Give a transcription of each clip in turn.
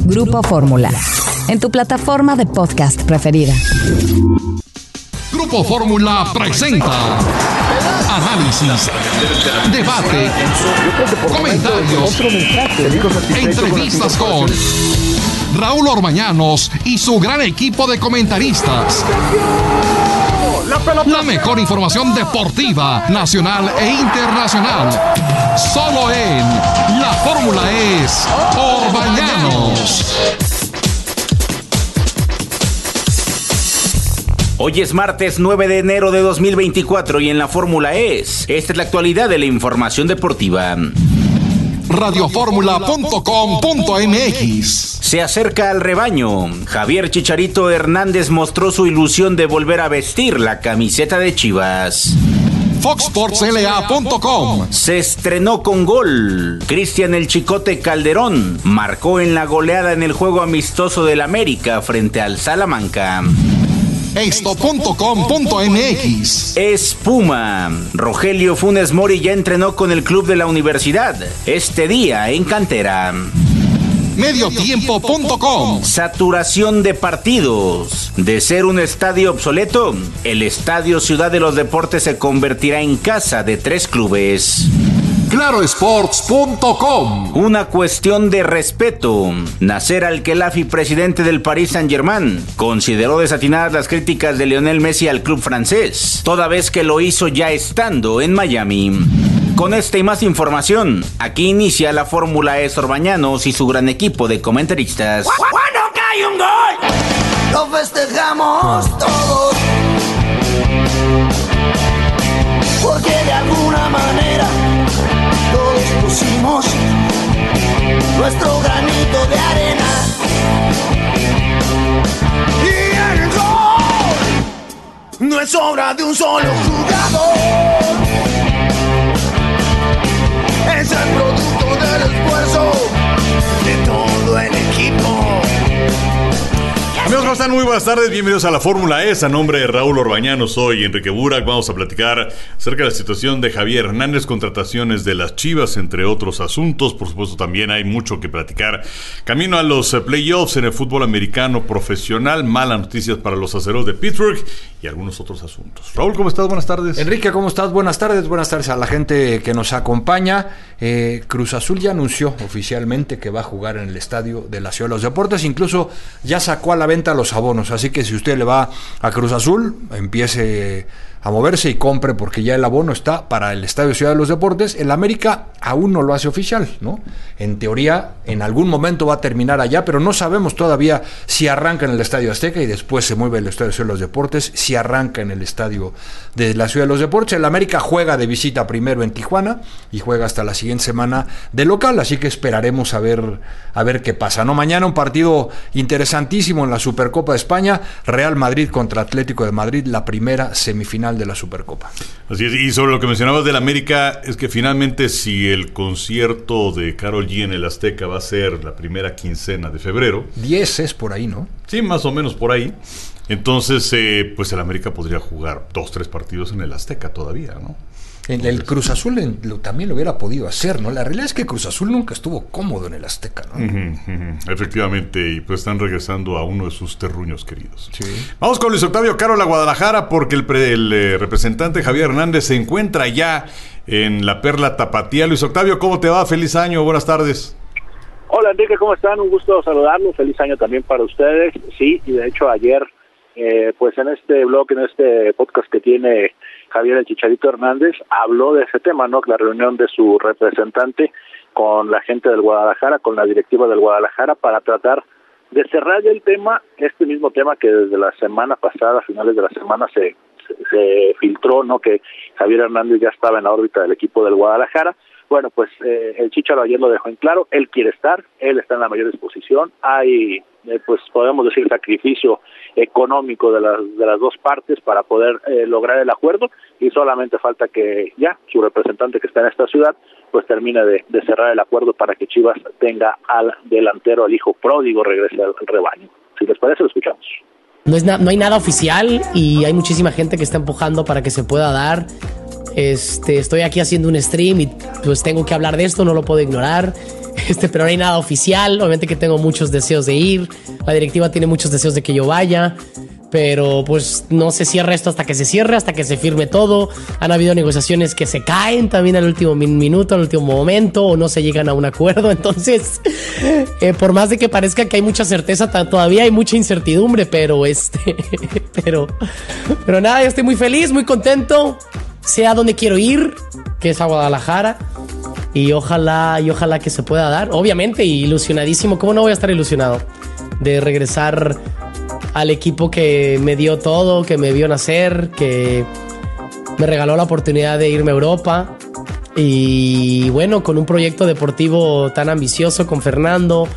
Grupo Fórmula, en tu plataforma de podcast preferida. Grupo Fórmula presenta análisis, debate, comentarios, entrevistas con Raúl Orbañanos y su gran equipo de comentaristas. La mejor información deportiva, nacional e internacional. Solo en La Fórmula es Orbañanos. Hoy es martes 9 de enero de 2024 y en La Fórmula esta es la actualidad de la información deportiva. Radioformula.com.mx. Se acerca al rebaño. Javier Chicharito Hernández mostró su ilusión de volver a vestir la camiseta de Chivas. FoxSportsLA.com. Se estrenó con gol. Cristian El Chicote Calderón marcó en la goleada en el juego amistoso del América frente al Salamanca. Esto.com.mx. Espuma. Rogelio Funes Mori ya entrenó con el club de la universidad. Este día en cantera. Mediotiempo.com. Saturación de partidos. De ser un estadio obsoleto, el Estadio Ciudad de los Deportes se convertirá en casa de 3 clubes. Clarosports.com. Una cuestión de respeto. Nasser Al-Khelaifi, presidente del Paris Saint-Germain, consideró desatinadas las críticas de Lionel Messi al club francés, toda vez que lo hizo ya estando en Miami. Con esta y más información, aquí inicia La Fórmula es Orbañanos y su gran equipo de comentaristas. ¡Cuando cae un gol! Lo festejamos todos, porque de alguna manera todos pusimos nuestro granito de arena. Y el gol no es obra de un solo jugador, es el producto del esfuerzo de todo el equipo. Amigos, ¿cómo están? Muy buenas tardes, bienvenidos a La Fórmula es. A nombre de Raúl Orbañanos, soy Enrique Burak. Vamos a platicar acerca de la situación de Javier Hernández, contrataciones de las Chivas, entre otros asuntos. Por supuesto, también hay mucho que platicar. Camino a los playoffs en el fútbol americano profesional, malas noticias para los aceros de Pittsburgh y algunos otros asuntos. Raúl, ¿cómo estás? Buenas tardes. Enrique, ¿cómo estás? Buenas tardes a la gente que nos acompaña. Cruz Azul ya anunció oficialmente que va a jugar en el estadio de la Ciudad de los Deportes, incluso ya sacó a la venta los abonos, así que si usted le va a Cruz Azul, empiece a moverse y compre, porque ya el abono está para el Estadio Ciudad de los Deportes. El América aún no lo hace oficial, ¿no? En teoría, en algún momento va a terminar allá, pero no sabemos todavía si arranca en el Estadio Azteca y después se mueve el Estadio Ciudad de los Deportes, si arranca en el Estadio de la Ciudad de los Deportes. El América juega de visita primero en Tijuana y juega hasta la siguiente semana de local, así que esperaremos a ver qué pasa, ¿no? Mañana un partido interesantísimo en la Supercopa de España, Real Madrid contra Atlético de Madrid, la primera semifinal de la Supercopa. Así es, y sobre lo que mencionabas del América, es que finalmente si el concierto de Karol G en el Azteca va a ser la primera quincena de febrero. 10 es por ahí, ¿no? Sí, más o menos por ahí. Entonces, pues el América podría jugar 2-3 partidos en el Azteca todavía, ¿no? El Cruz Azul también lo hubiera podido hacer, ¿no? La realidad es que Cruz Azul nunca estuvo cómodo en el Azteca, ¿no? Efectivamente, y pues están regresando a uno de sus terruños queridos. Sí. Vamos con Luis Octavio Caro a Guadalajara, porque el representante Javier Hernández se encuentra ya en la Perla Tapatía. Luis Octavio, ¿cómo te va? Feliz año, buenas tardes. Hola Enrique, ¿cómo están? Un gusto saludarlos, feliz año también para ustedes. Sí, y de hecho ayer, pues en este blog, en este podcast que tiene Javier el Chicharito Hernández, habló de ese tema, ¿no? La reunión de su representante con la gente del Guadalajara, con la directiva del Guadalajara, para tratar de cerrar el tema, este mismo tema que desde la semana pasada, a finales de la semana, se filtró, ¿no? Que Javier Hernández ya estaba en la órbita del equipo del Guadalajara. Bueno, pues el Chicharo ayer lo dejó en claro, él quiere estar, él está en la mayor disposición, hay, pues podemos decir, sacrificio económico de las dos partes para poder lograr el acuerdo, y solamente falta que ya su representante que está en esta ciudad pues termine de cerrar el acuerdo para que Chivas tenga al delantero, al hijo pródigo, regrese al rebaño. Si les parece, lo escuchamos. No hay nada oficial y hay muchísima gente que está empujando para que se pueda dar. Estoy aquí haciendo un stream y pues tengo que hablar de esto, no lo puedo ignorar. pero no hay nada oficial. Obviamente que tengo muchos deseos de ir. La directiva tiene muchos deseos de que yo vaya. Pero pues no se cierra esto hasta que se cierre, hasta que se firme todo. Han habido negociaciones que se caen también al último minuto, al último momento, o no se llegan a un acuerdo. Entonces, por más de que parezca que hay mucha certeza, todavía hay mucha incertidumbre, pero pero nada, yo estoy muy feliz, muy contento. Sé a dónde quiero ir, que es a Guadalajara. Y ojalá que se pueda dar. Obviamente, ilusionadísimo. ¿Cómo no voy a estar ilusionado de regresar al equipo que me dio todo, que me vio nacer, que me regaló la oportunidad de irme a Europa? Y bueno, con un proyecto deportivo tan ambicioso con Fernando,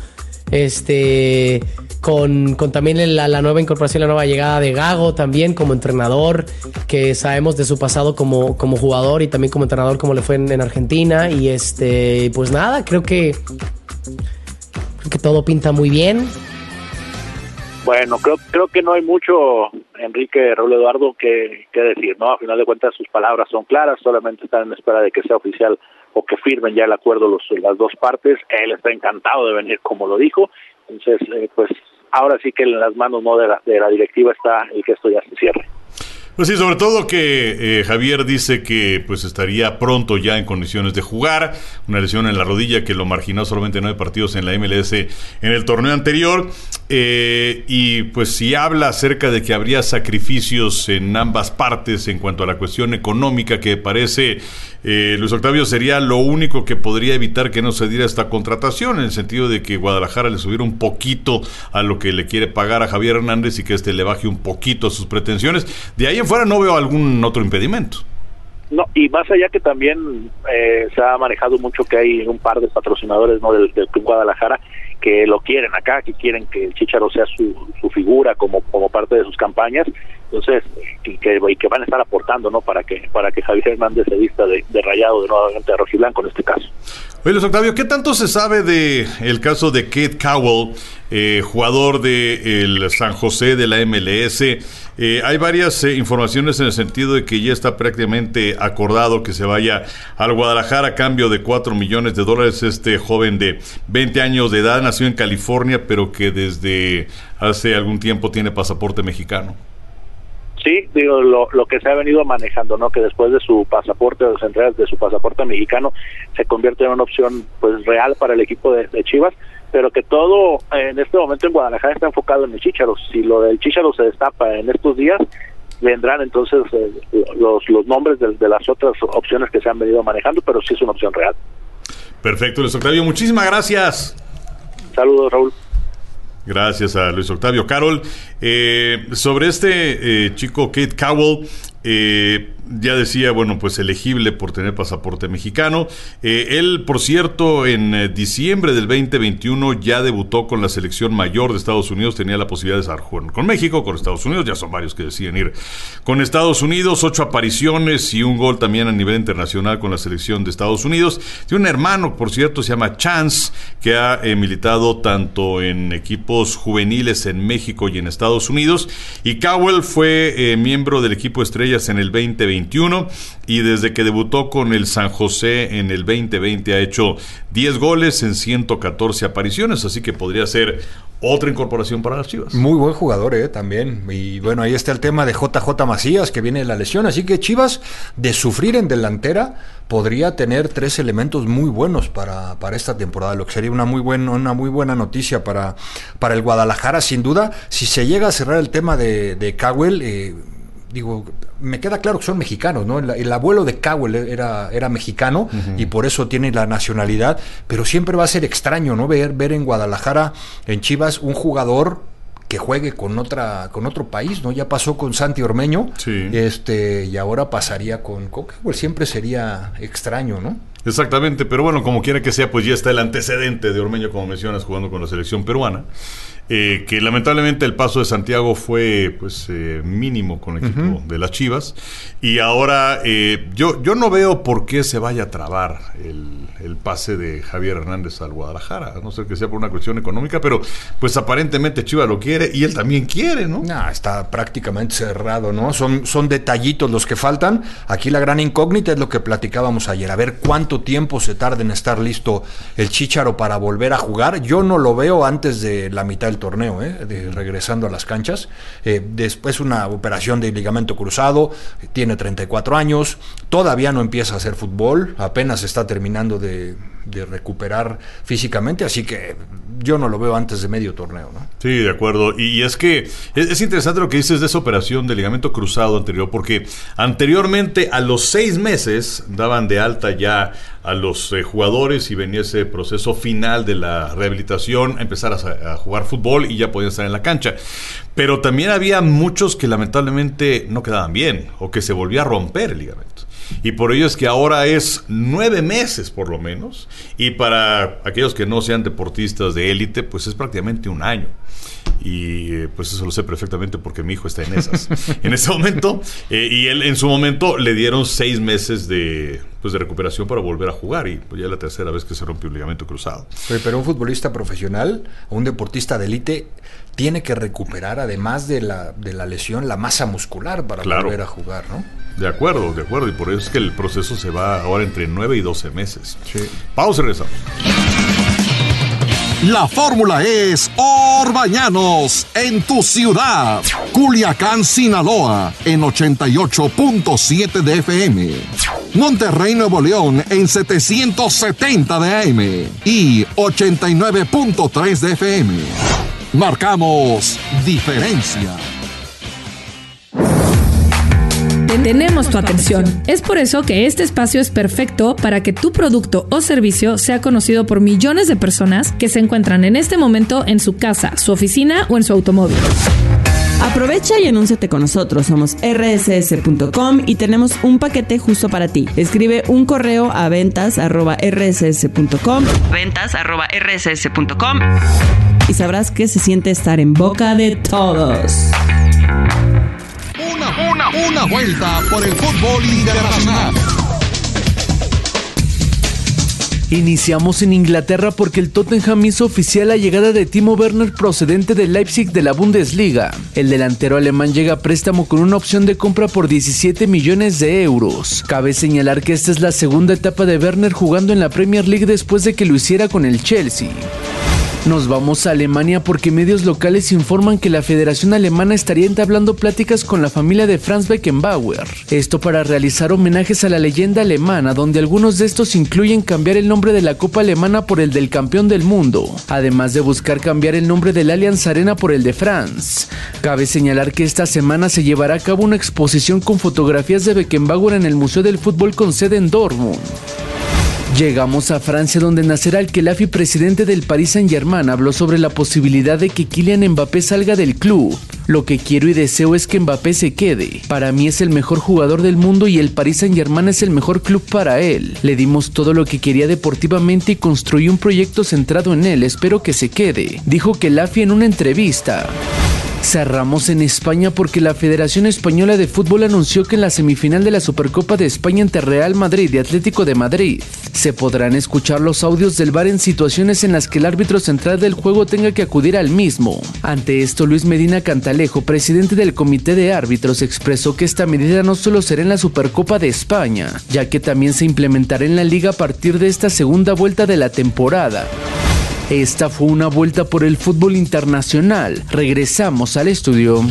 con también la nueva incorporación, la nueva llegada de Gago también como entrenador, que sabemos de su pasado como jugador y también como entrenador, como le fue en Argentina. Y pues nada, creo que todo pinta muy bien. Bueno, creo que no hay mucho, Enrique, Raúl Eduardo, que decir, ¿no? A final de cuentas sus palabras son claras, solamente están en espera de que sea oficial o que firmen ya el acuerdo las dos partes. Él está encantado de venir, como lo dijo. Entonces, pues ahora sí que en las manos, ¿no?, de la directiva está el que esto ya se cierre. Pues sí, sobre todo que Javier dice que pues estaría pronto ya en condiciones de jugar. Una lesión en la rodilla que lo marginó solamente 9 partidos en la MLS en el torneo anterior. Y pues si habla acerca de que habría sacrificios en ambas partes en cuanto a la cuestión económica, que parece Luis Octavio sería lo único que podría evitar que no se diera esta contratación, en el sentido de que Guadalajara le subiera un poquito a lo que le quiere pagar a Javier Hernández y que le baje un poquito a sus pretensiones. De ahí en fuera no veo algún otro impedimento. No, y más allá que también se ha manejado mucho que hay un par de patrocinadores, ¿no?, del Club Guadalajara que lo quieren acá, que quieren que el Chícharo sea su figura como parte de sus campañas. Entonces, y que van a estar aportando, ¿no?, para que Javier Hernández se vista de rayado, de nuevamente de rojiblanco en este caso. Oye, Luis Octavio, ¿qué tanto se sabe de el caso de Kate Cowell, jugador del San José de la MLS? Hay varias informaciones en el sentido de que ya está prácticamente acordado que se vaya al Guadalajara a cambio de $4 millones. Este joven de 20 años de edad, nació en California, pero que desde hace algún tiempo tiene pasaporte mexicano. Sí, digo, lo que se ha venido manejando, ¿no?, que después de su pasaporte, de las entregas de su pasaporte mexicano, se convierte en una opción pues real para el equipo de Chivas, pero que todo en este momento en Guadalajara está enfocado en el Chícharo. Si lo del Chícharo se destapa en estos días, vendrán entonces los nombres de las otras opciones que se han venido manejando, pero sí es una opción real. Perfecto, Luis Octavio, muchísimas gracias. Saludos, Raúl. Gracias a Luis Octavio. Carol, sobre este chico Kate Cowell, ya decía, bueno, pues elegible por tener pasaporte mexicano. Él, por cierto, en diciembre del 2021 ya debutó con la selección mayor de Estados Unidos. Tenía la posibilidad de estar jugando con México, con Estados Unidos. Ya son varios que deciden ir con Estados Unidos. 8 apariciones y un gol también a nivel internacional con la selección de Estados Unidos. Tiene un hermano, por cierto, se llama Chance, que ha militado tanto en equipos juveniles en México y en Estados Unidos. Y Cowell fue miembro del equipo estrellas en el 2021 y desde que debutó con el San José en el 2020 ha hecho 10 goles en 114 apariciones, así que podría ser otra incorporación para las Chivas. Muy buen jugador, también. Y bueno, ahí está el tema de JJ Macías, que viene de la lesión, así que Chivas, de sufrir en delantera, podría tener 3 elementos muy buenos para esta temporada, lo que sería una muy buena noticia para el Guadalajara, sin duda. Si se llega a cerrar el tema de Cowell, digo, me queda claro que son mexicanos, ¿no? El abuelo de Cowell era mexicano, uh-huh, y por eso tiene la nacionalidad, pero siempre va a ser extraño, ¿no? Ver en Guadalajara, en Chivas, un jugador que juegue con otro país, ¿no? Ya pasó con Santi Ormeño, sí, y ahora pasaría con Cowell. Siempre sería extraño, ¿no? Exactamente, pero bueno, como quiera que sea, pues ya está el antecedente de Ormeño, como mencionas, jugando con la selección peruana. Que lamentablemente el paso de Santiago fue pues mínimo con el equipo, uh-huh, de las Chivas, y ahora yo no veo por qué se vaya a trabar el pase de Javier Hernández al Guadalajara, a no ser que sea por una cuestión económica, pero pues aparentemente Chivas lo quiere y él también quiere, ¿no? Está prácticamente cerrado, ¿no? Son detallitos los que faltan. Aquí la gran incógnita es lo que platicábamos ayer, a ver cuánto cuánto tiempo se tarda en estar listo el Chícharo para volver a jugar. Yo no lo veo antes de la mitad del torneo, regresando a las canchas. Después una operación de ligamento cruzado, tiene 34 años, todavía no empieza a hacer fútbol, apenas está terminando de recuperar físicamente, así que yo no lo veo antes de medio torneo, ¿no? Sí, de acuerdo. Y es que es interesante lo que dices de esa operación de ligamento cruzado anterior, porque anteriormente a los 6 meses daban de alta ya a los jugadores y venía ese proceso final de la rehabilitación, empezar a jugar fútbol y ya podían estar en la cancha. Pero también había muchos que lamentablemente no quedaban bien o que se volvía a romper el ligamento. Y por ello es que ahora es 9 meses por lo menos, y para aquellos que no sean deportistas de élite, pues es prácticamente un año. Y pues eso lo sé perfectamente porque mi hijo está en esas en ese momento, y él en su momento le dieron 6 meses de recuperación para volver a jugar, y pues ya es la tercera vez que se rompe un ligamento cruzado. Pero un futbolista profesional o un deportista de élite tiene que recuperar, además de la lesión, la masa muscular para volver a jugar, ¿no? De acuerdo, y por eso es que el proceso se va ahora entre 9 y 12 meses. Sí. Pausa y regresamos. La fórmula es Orbañanos en tu ciudad. Culiacán, Sinaloa en 88.7 de FM. Monterrey, Nuevo León en 770 de AM y 89.3 de FM. Marcamos diferencia. Tenemos tu atención. Es por eso que este espacio es perfecto para que tu producto o servicio sea conocido por millones de personas que se encuentran en este momento en su casa, su oficina o en su automóvil. Aprovecha y anúnciate con nosotros. Somos rss.com y tenemos un paquete justo para ti. Escribe un correo a ventas@rss.com y sabrás que se siente estar en boca de todos. Una vuelta por el fútbol internacional. Iniciamos en Inglaterra porque el Tottenham hizo oficial la llegada de Timo Werner procedente del Leipzig de la Bundesliga. El delantero alemán llega a préstamo con una opción de compra por 17 millones de euros. Cabe señalar que esta es la segunda etapa de Werner jugando en la Premier League después de que lo hiciera con el Chelsea. Nos vamos a Alemania porque medios locales informan que la Federación Alemana estaría entablando pláticas con la familia de Franz Beckenbauer. Esto para realizar homenajes a la leyenda alemana, donde algunos de estos incluyen cambiar el nombre de la Copa Alemana por el del campeón del mundo, además de buscar cambiar el nombre del Allianz Arena por el de Franz. Cabe señalar que esta semana se llevará a cabo una exposición con fotografías de Beckenbauer en el Museo del Fútbol con sede en Dortmund. Llegamos a Francia, donde Nasser Al-Khelaifi, presidente del Paris Saint-Germain, habló sobre la posibilidad de que Kylian Mbappé salga del club. Lo que quiero y deseo es que Mbappé se quede. Para mí es el mejor jugador del mundo y el Paris Saint-Germain es el mejor club para él. Le dimos todo lo que quería deportivamente y construí un proyecto centrado en él. Espero que se quede, dijo Khelaifi en una entrevista. Cerramos en España porque la Federación Española de Fútbol anunció que en la semifinal de la Supercopa de España entre Real Madrid y Atlético de Madrid se podrán escuchar los audios del VAR en situaciones en las que el árbitro central del juego tenga que acudir al mismo. Ante esto, Luis Medina Cantalejo, presidente del Comité de Árbitros, expresó que esta medida no solo será en la Supercopa de España, ya que también se implementará en la Liga a partir de esta segunda vuelta de la temporada. Esta fue una vuelta por el fútbol internacional. Regresamos al estudio.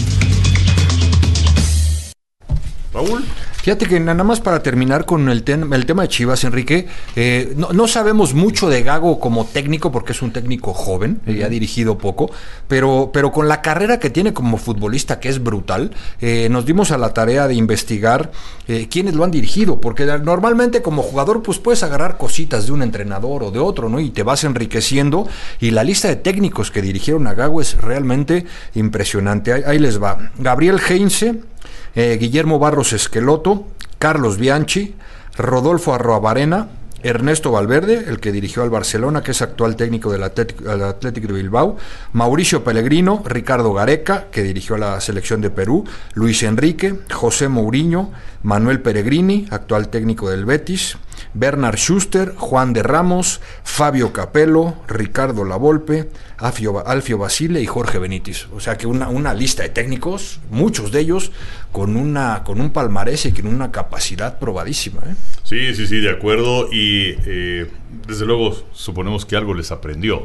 Raúl. Fíjate que nada más para terminar con el tema de Chivas, Enrique, no sabemos mucho de Gago como técnico porque es un técnico joven, ha dirigido poco, pero con la carrera que tiene como futbolista, que es brutal, nos dimos a la tarea de investigar quiénes lo han dirigido, porque normalmente como jugador pues puedes agarrar cositas de un entrenador o de otro, ¿no? Y te vas enriqueciendo, y la lista de técnicos que dirigieron a Gago es realmente impresionante. Ahí les va: Gabriel Heinze, Guillermo Barros Esqueloto, Carlos Bianchi, Rodolfo Arruabarrena, Ernesto Valverde, el que dirigió al Barcelona, que es actual técnico del Athletic de Bilbao, Mauricio Pellegrino, Ricardo Gareca, que dirigió a la selección de Perú, Luis Enrique, José Mourinho, Manuel Peregrini, actual técnico del Betis, Bernard Schuster, Juan de Ramos, Fabio Capello, Ricardo Lavolpe, Alfio Basile y Jorge Benítez. O sea que una lista de técnicos, muchos de ellos con un palmarés y con una capacidad probadísima. Sí, de acuerdo. Y desde luego suponemos que algo les aprendió.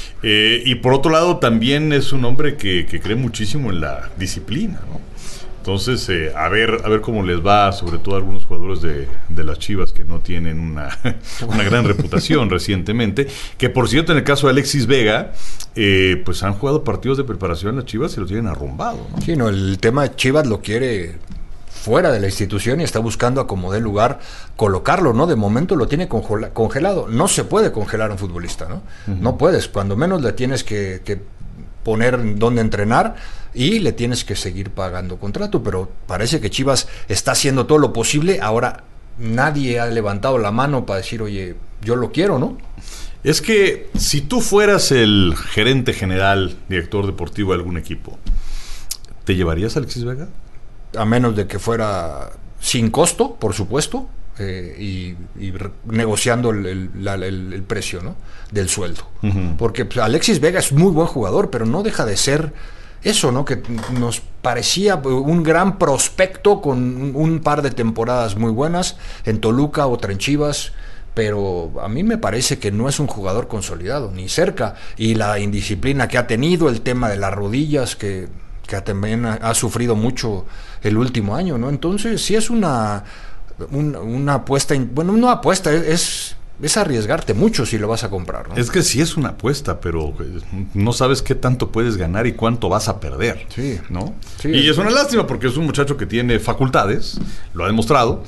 Y por otro lado también es un hombre que cree muchísimo en la disciplina, ¿no? Entonces, a ver cómo les va, sobre todo a algunos jugadores de las Chivas que no tienen una gran reputación recientemente. Que por cierto, en el caso de Alexis Vega, pues han jugado partidos de preparación las Chivas y lo tienen arrumbado, ¿no? Sí, no, el tema de Chivas lo quiere fuera de la institución y está buscando a como dé lugar colocarlo, ¿no? De momento lo tiene congelado. No se puede congelar a un futbolista, ¿no? Uh-huh. No puedes, cuando menos le tienes que poner donde entrenar y le tienes que seguir pagando contrato, pero parece que Chivas está haciendo todo lo posible. Ahora nadie ha levantado la mano para decir, oye, yo lo quiero, ¿no? Es que si tú fueras el gerente general, director deportivo de algún equipo, ¿te llevarías a Alexis Vega? A menos de que fuera sin costo, por supuesto, y negociando el precio, ¿no?, del sueldo. Uh-huh. Porque pues, Alexis Vega es muy buen jugador, pero no deja de ser eso, ¿no?, que nos parecía un gran prospecto con un par de temporadas muy buenas en Toluca, otra en Chivas, pero a mí me parece que no es un jugador consolidado, ni cerca, y la indisciplina que ha tenido, el tema de las rodillas que también ha sufrido mucho el último año, ¿no? Entonces sí es una apuesta, bueno, no apuesta, es arriesgarte mucho si lo vas a comprar, ¿no? Es que sí es una apuesta, pero no sabes qué tanto puedes ganar y cuánto vas a perder, sí, ¿no? Sí, y es una lástima porque es un muchacho que tiene facultades, lo ha demostrado,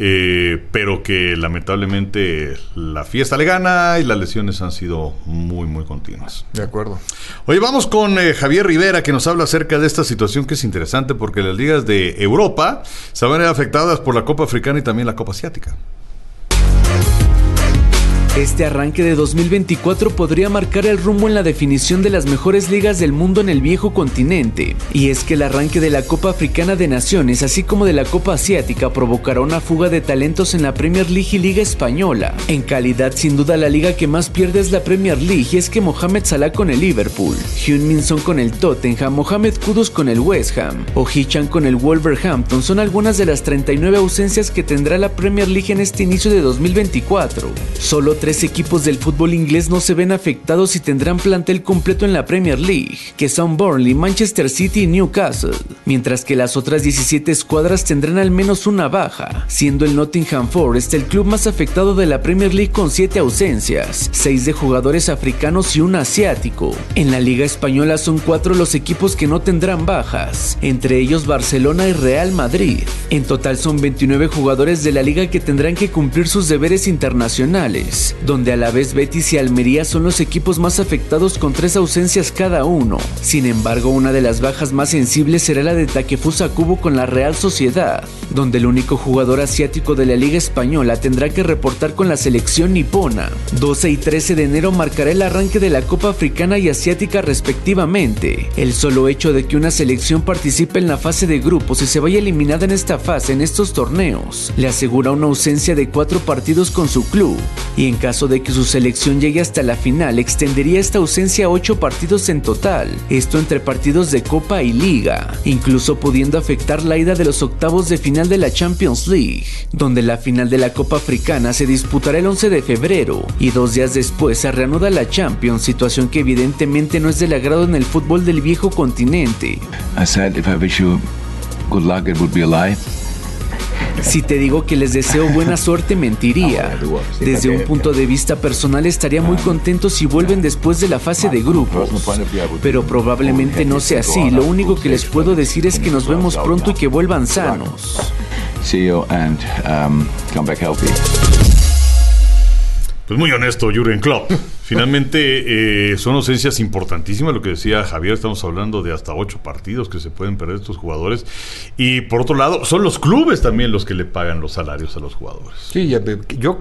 pero que lamentablemente la fiesta le gana y las lesiones han sido muy, muy continuas. De acuerdo. Oye, vamos con Javier Rivera, que nos habla acerca de esta situación que es interesante porque las ligas de Europa se van a ver afectadas por la Copa Africana y también la Copa Asiática. Este arranque de 2024 podría marcar el rumbo en la definición de las mejores ligas del mundo en el viejo continente. Y es que el arranque de la Copa Africana de Naciones, así como de la Copa Asiática, provocará una fuga de talentos en la Premier League y Liga Española. En calidad, sin duda, la liga que más pierde es la Premier League, y es que Mohamed Salah con el Liverpool, Heung-min Son con el Tottenham, Mohamed Kudus con el West Ham o Hee-chan con el Wolverhampton son algunas de las 39 ausencias que tendrá la Premier League en este inicio de 2024. Solo 3 equipos del fútbol inglés no se ven afectados y tendrán plantel completo en la Premier League, que son Burnley, Manchester City y Newcastle, mientras que las otras 17 escuadras tendrán al menos una baja, siendo el Nottingham Forest el club más afectado de la Premier League con 7 ausencias, 6 de jugadores africanos y un asiático. En la Liga Española son 4 los equipos que no tendrán bajas, entre ellos Barcelona y Real Madrid. En total son 29 jugadores de la liga que tendrán que cumplir sus deberes internacionales, donde a la vez Betis y Almería son los equipos más afectados con 3 ausencias cada uno. Sin embargo, una de las bajas más sensibles será la de Takefusa Kubo con la Real Sociedad, donde el único jugador asiático de la Liga Española tendrá que reportar con la selección nipona. 12 y 13 de enero marcará el arranque de la Copa Africana y Asiática respectivamente. El solo hecho de que una selección participe en la fase de grupos y se vaya eliminada en esta fase en estos torneos le asegura una ausencia de 4 partidos con su club, y en caso de que su selección llegue hasta la final extendería esta ausencia a 8 partidos en total, esto entre partidos de Copa y Liga, incluso pudiendo afectar la ida de los octavos de final de la Champions League, donde la final de la Copa Africana se disputará el 11 de febrero y 2 días después se reanuda la Champions, situación que evidentemente no es del agrado en el fútbol del viejo continente. I said if I wish you good luck it would be a lie. Si te digo que les deseo buena suerte, mentiría. Desde un punto de vista personal estaría muy contento si vuelven después de la fase de grupos, pero probablemente no sea así. Lo único que les puedo decir es que nos vemos pronto y que vuelvan sanos. See you and come back healthy. Pues muy honesto, Jürgen Klopp. Finalmente son ausencias importantísimas, lo que decía Javier, estamos hablando de hasta 8 partidos que se pueden perder estos jugadores. Y por otro lado, son los clubes también los que le pagan los salarios a los jugadores. Sí, yo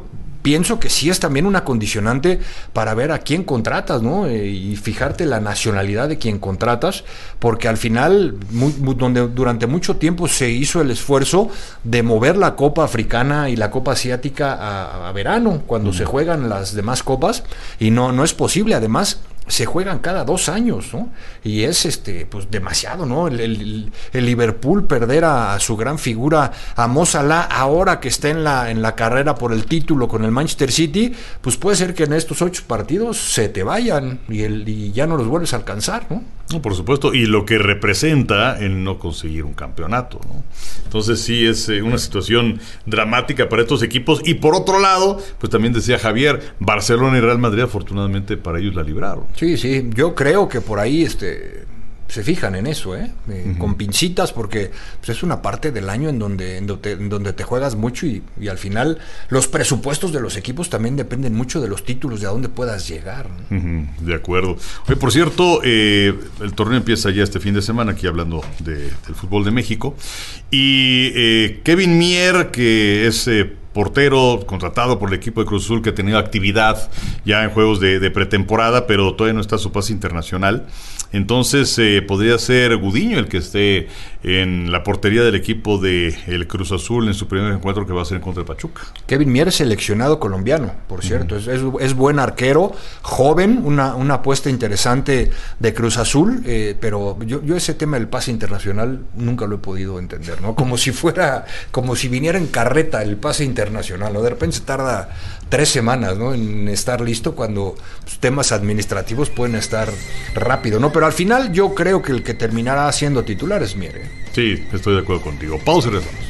pienso que sí es también una condicionante para ver a quién contratas, ¿no? Y fijarte la nacionalidad de quien contratas, porque al final, donde durante mucho tiempo se hizo el esfuerzo de mover la Copa Africana y la Copa Asiática a verano, cuando se juegan las demás copas, y no es posible. Además, se juegan cada 2 años, ¿no? Y es pues demasiado, ¿no? El Liverpool perder a su gran figura, a Mo Salah, ahora que está en la carrera por el título con el Manchester City, pues puede ser que en estos 8 partidos se te vayan y ya no los vuelves a alcanzar, ¿no? No, por supuesto, y lo que representa el no conseguir un campeonato, ¿no? Entonces sí es una situación dramática para estos equipos. Y por otro lado, pues también decía Javier, Barcelona y Real Madrid afortunadamente para ellos la libraron. Sí, yo creo que por ahí se fijan en eso, con pincitas, porque pues, es una parte del año en donde te juegas mucho y al final los presupuestos de los equipos también dependen mucho de los títulos, de a dónde puedas llegar, ¿no? De acuerdo. Oye, por cierto, el torneo empieza ya este fin de semana, aquí hablando del fútbol de México, y Kevin Mier, que es portero contratado por el equipo de Cruz Azul, que ha tenido actividad ya en juegos de pretemporada, pero todavía no está a su pase internacional. Entonces podría ser Gudiño el que esté en la portería del equipo de el Cruz Azul en su primer encuentro, que va a ser en contra de Pachuca. Kevin Mier es seleccionado colombiano, por cierto. Es buen arquero, joven, una apuesta interesante de Cruz Azul, pero yo ese tema del pase internacional nunca lo he podido entender, ¿no? Como si viniera en carreta el pase internacional, ¿no? De repente se tarda 3 semanas, ¿no? En estar listo, cuando pues, temas administrativos pueden estar rápido, ¿no? Pero al final yo creo que el que terminará siendo titular es Mier, ¿eh? Sí, estoy de acuerdo contigo. Pausa y regresamos.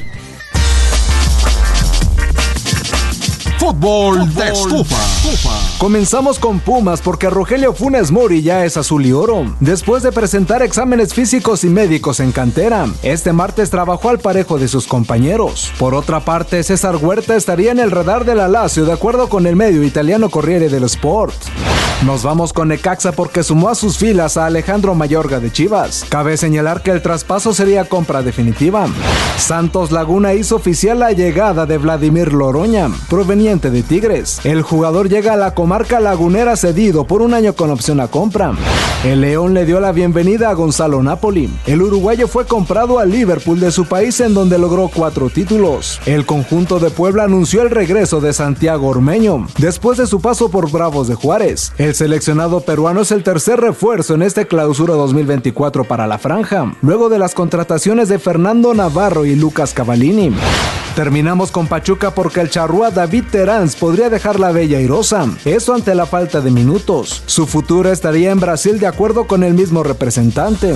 Fútbol de estufa. Comenzamos con Pumas porque Rogelio Funes Mori ya es azul y oro. Después de presentar exámenes físicos y médicos en cantera, este martes trabajó al parejo de sus compañeros. Por otra parte, César Huerta estaría en el radar de la Lazio, de acuerdo con el medio italiano Corriere dello Sport. Nos vamos con Necaxa porque sumó a sus filas a Alejandro Mayorga de Chivas. Cabe señalar que el traspaso sería compra definitiva. Santos Laguna hizo oficial la llegada de Vladimir Loroña, proveniente de Tigres. El jugador llega a la comarca lagunera cedido por 1 año con opción a compra. El León le dio la bienvenida a Gonzalo Napoli. El uruguayo fue comprado al Liverpool de su país, en donde logró 4 títulos. El conjunto de Puebla anunció el regreso de Santiago Ormeño después de su paso por Bravos de Juárez. El seleccionado peruano es el tercer refuerzo en este clausura 2024 para la franja, luego de las contrataciones de Fernando Navarro y Lucas Cavallini. Terminamos con Pachuca porque el charrúa David Terán podría dejar la bella airosa, eso ante la falta de minutos. Su futuro estaría en Brasil, de acuerdo con el mismo representante.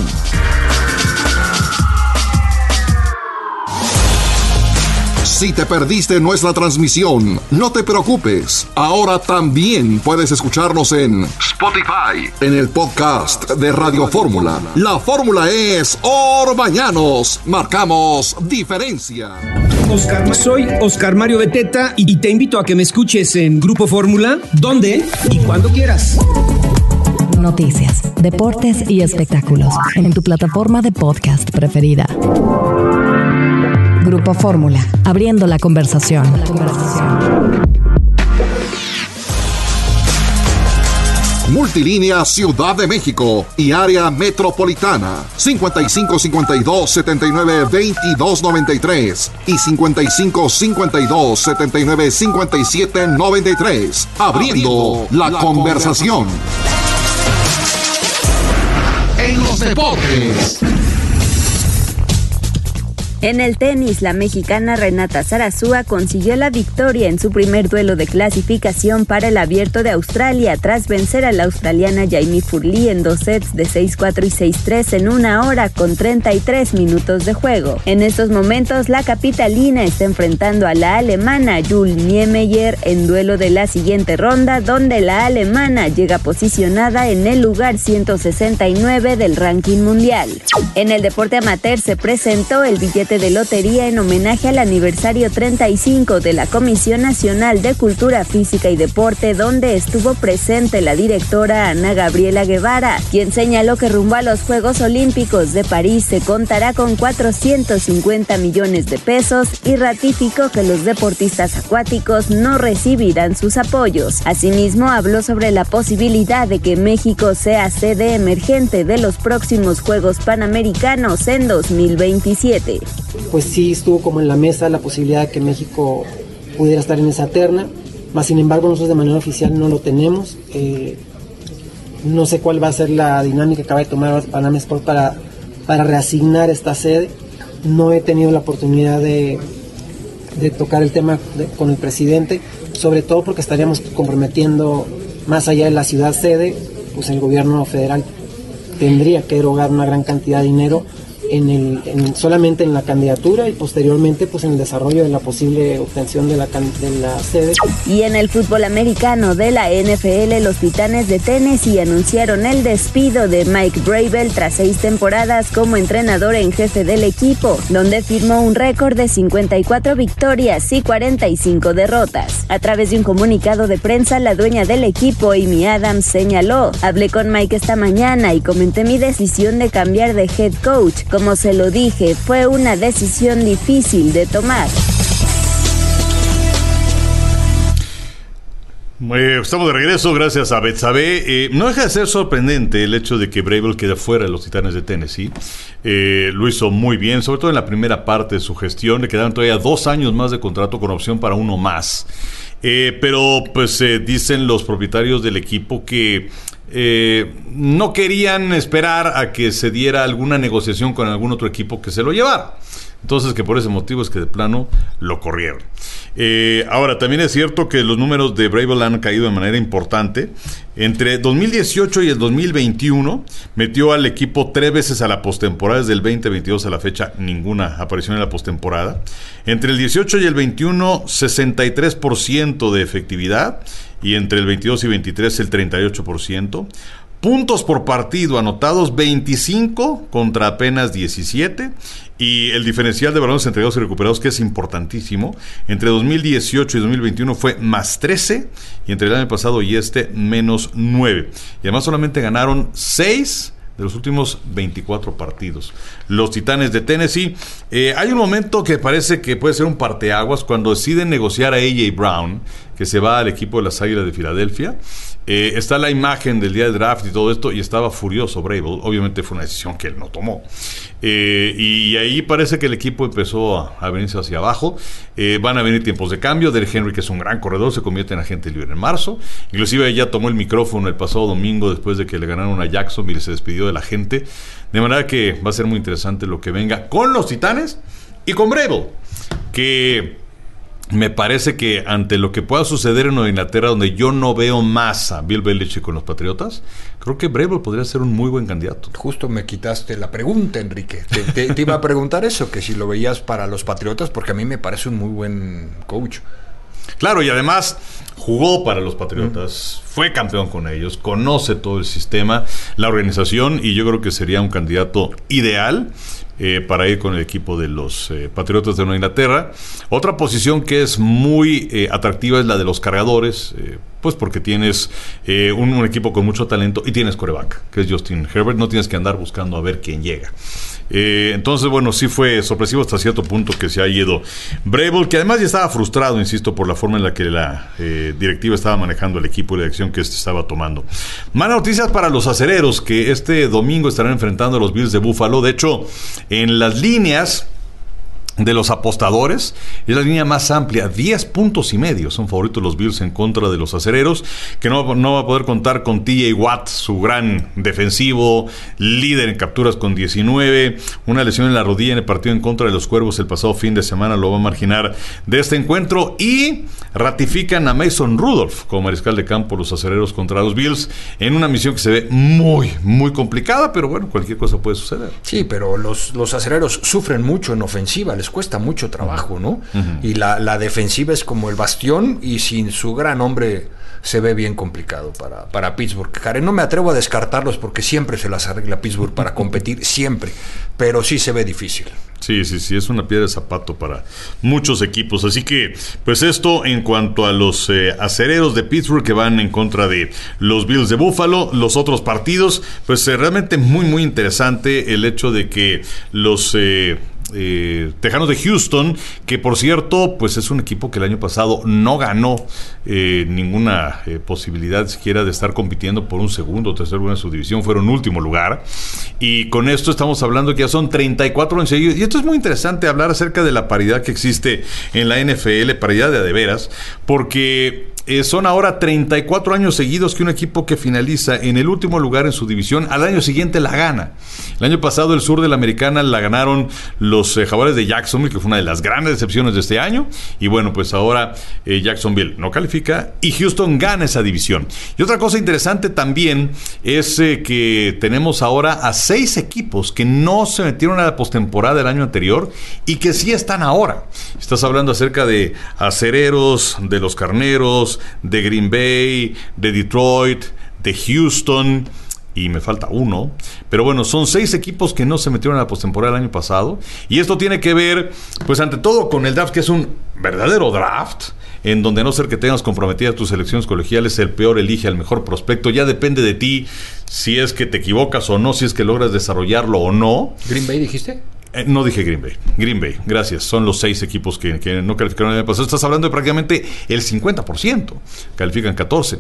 Si te perdiste nuestra transmisión, no te preocupes. Ahora también puedes escucharnos en Spotify, en el podcast de Radio Fórmula. La fórmula es Orbañanos. Marcamos diferencia. Soy Oscar Mario Beteta y te invito a que me escuches en Grupo Fórmula, donde y cuando quieras. Noticias, deportes y espectáculos en tu plataforma de podcast preferida. Grupo Fórmula, abriendo la conversación. Multilínea Ciudad de México y área metropolitana 5552-792293 y 5552-795793. Abriendo la conversación. En los deportes. En el tenis, la mexicana Renata Zarazúa consiguió la victoria en su primer duelo de clasificación para el Abierto de Australia tras vencer a la australiana Jamie Furley en 2 sets de 6-4 y 6-3 en 1 hora con 33 minutos de juego. En estos momentos, la capitalina está enfrentando a la alemana Jules Niemeyer en duelo de la siguiente ronda, donde la alemana llega posicionada en el lugar 169 del ranking mundial. En el deporte amateur se presentó el billete paquete de lotería en homenaje al aniversario 35 de la Comisión Nacional de Cultura Física y Deporte, donde estuvo presente la directora Ana Gabriela Guevara, quien señaló que rumbo a los Juegos Olímpicos de París se contará con 450 millones de pesos y ratificó que los deportistas acuáticos no recibirán sus apoyos. Asimismo, habló sobre la posibilidad de que México sea sede emergente de los próximos Juegos Panamericanos en 2027. Pues sí estuvo como en la mesa la posibilidad de que México pudiera estar en esa terna, mas sin embargo nosotros de manera oficial no lo tenemos. No sé cuál va a ser la dinámica que va a tomar Panam Sport para reasignar esta sede. No he tenido la oportunidad de tocar el tema con el presidente, sobre todo porque estaríamos comprometiendo, más allá de la ciudad sede, pues el gobierno federal tendría que erogar una gran cantidad de dinero solamente en la candidatura y posteriormente pues en el desarrollo de la posible obtención de la sede. Y en el fútbol americano de la NFL, los Titanes de Tennessee anunciaron el despido de Mike Vrabel tras 6 temporadas como entrenador en jefe del equipo, donde firmó un récord de 54 victorias y 45 derrotas. A través de un comunicado de prensa, la dueña del equipo, Amy Adams, señaló: "Hablé con Mike esta mañana y comenté mi decisión de cambiar de head coach. Como se lo dije, fue una decisión difícil de tomar". Estamos de regreso, gracias a Betsabe. No deja de ser sorprendente el hecho de que Vrabel quede fuera de los Titanes de Tennessee. Lo hizo muy bien, sobre todo en la primera parte de su gestión. Le quedaron todavía 2 años más de contrato con opción para uno más. Pero pues dicen los propietarios del equipo que no querían esperar a que se diera alguna negociación con algún otro equipo que se lo llevara. Entonces, que por ese motivo es que de plano lo corrieron. Ahora, también es cierto que los números de Vrabel han caído de manera importante. Entre 2018 y el 2021 metió al equipo 3 veces a la postemporada. Desde el 2022 a la fecha, ninguna aparición en la postemporada. Entre el 18 y el 21, 63% de efectividad. Y entre el 22 y 23, el 38%. Puntos por partido anotados, 25 contra apenas 17. Y el diferencial de balones entregados y recuperados, que es importantísimo, entre 2018 y 2021 fue más 13. Y entre el año pasado y menos 9. Y además solamente ganaron 6 de los últimos 24 partidos. Los Titanes de Tennessee. Hay un momento que parece que puede ser un parteaguas cuando deciden negociar a A.J. Brown, que se va al equipo de las Águilas de Filadelfia. Está la imagen del día del draft y todo esto, y estaba furioso Vrabel. Obviamente fue una decisión que él no tomó. Y ahí parece que el equipo empezó a venirse hacia abajo. Van a venir tiempos de cambio. Derrick Henry, que es un gran corredor, se convierte en agente libre en marzo. Inclusive ella tomó el micrófono el pasado domingo después de que le ganaron a Jacksonville y se despidió de la gente. De manera que va a ser muy interesante lo que venga con los Titanes y con Vrabel, que me parece que ante lo que pueda suceder en Nueva Inglaterra, donde yo no veo más a Bill Belichick con los Patriotas, creo que Vrabel podría ser un muy buen candidato. Justo me quitaste la pregunta, Enrique. Te iba a preguntar eso, que si lo veías para los Patriotas, porque a mí me parece un muy buen coach. Claro, y además jugó para los Patriotas, fue campeón con ellos, conoce todo el sistema, la organización, y yo creo que sería un candidato ideal para ir con el equipo de los Patriotas de Nueva Inglaterra. Otra posición que es muy atractiva es la de los cargadores, pues porque tienes un equipo con mucho talento y tienes quarterback, que es Justin Herbert. No tienes que andar buscando a ver quién llega. Entonces, bueno, sí fue sorpresivo hasta cierto punto que se ha ido Vrabel, que además ya estaba frustrado, insisto, por la forma en la que la directiva estaba manejando el equipo y la dirección que estaba tomando. Malas noticias para los acereros, que este domingo estarán enfrentando a los Bills de Buffalo. De hecho, en las líneas de los apostadores es la línea más amplia, 10.5 puntos. Son favoritos los Bills en contra de los acereros, que no va a poder contar con TJ Watt, su gran defensivo, líder en capturas con 19, una lesión en la rodilla en el partido en contra de los Cuervos el pasado fin de semana lo va a marginar de este encuentro, y ratifican a Mason Rudolph como mariscal de campo los acereros contra los Bills en una misión que se ve muy, muy complicada, pero bueno, cualquier cosa puede suceder. Sí, pero los acereros sufren mucho en ofensiva, les cuesta mucho trabajo, ¿no? Y la defensiva es como el bastión, y sin su gran hombre se ve bien complicado para Pittsburgh. Karen, no me atrevo a descartarlos porque siempre se las arregla Pittsburgh para competir, siempre, pero sí se ve difícil. Sí, es una piedra de zapato para muchos equipos. Así que, pues esto en cuanto a los acereros de Pittsburgh que van en contra de los Bills de Buffalo. Los otros partidos, pues realmente muy, muy interesante el hecho de que los Tejanos de Houston, que por cierto, pues es un equipo que el año pasado no ganó ninguna posibilidad siquiera de estar compitiendo por un segundo o tercer lugar en su división, fueron último lugar, y con esto estamos hablando que ya son 34 años seguidos, y esto es muy interesante hablar acerca de la paridad que existe en la NFL, paridad de a de veras, porque son ahora 34 años seguidos que un equipo que finaliza en el último lugar en su división, al año siguiente la gana. El año pasado el sur de la Americana la ganaron los Jaguares de Jacksonville, que fue una de las grandes decepciones de este año, y bueno, pues ahora Jacksonville no califica y Houston gana esa división. Y otra cosa interesante también es que tenemos ahora a 6 equipos que no se metieron a la postemporada del año anterior y que sí están ahora. Estás hablando acerca de Acereros, de los Carneros, de Green Bay, de Detroit, de Houston, y me falta uno, pero bueno, son 6 equipos que no se metieron a la postemporada el año pasado, y esto tiene que ver, pues ante todo con el draft, que es un verdadero draft, en donde a no ser que tengas comprometidas tus selecciones colegiales, el peor elige al mejor prospecto. Ya depende de ti si es que te equivocas o no, si es que logras desarrollarlo o no. ¿Green Bay dijiste? No dije Green Bay. Green Bay, gracias. Son los 6 equipos que no calificaron el año pasado. Estás hablando de prácticamente el 50%. Califican 14.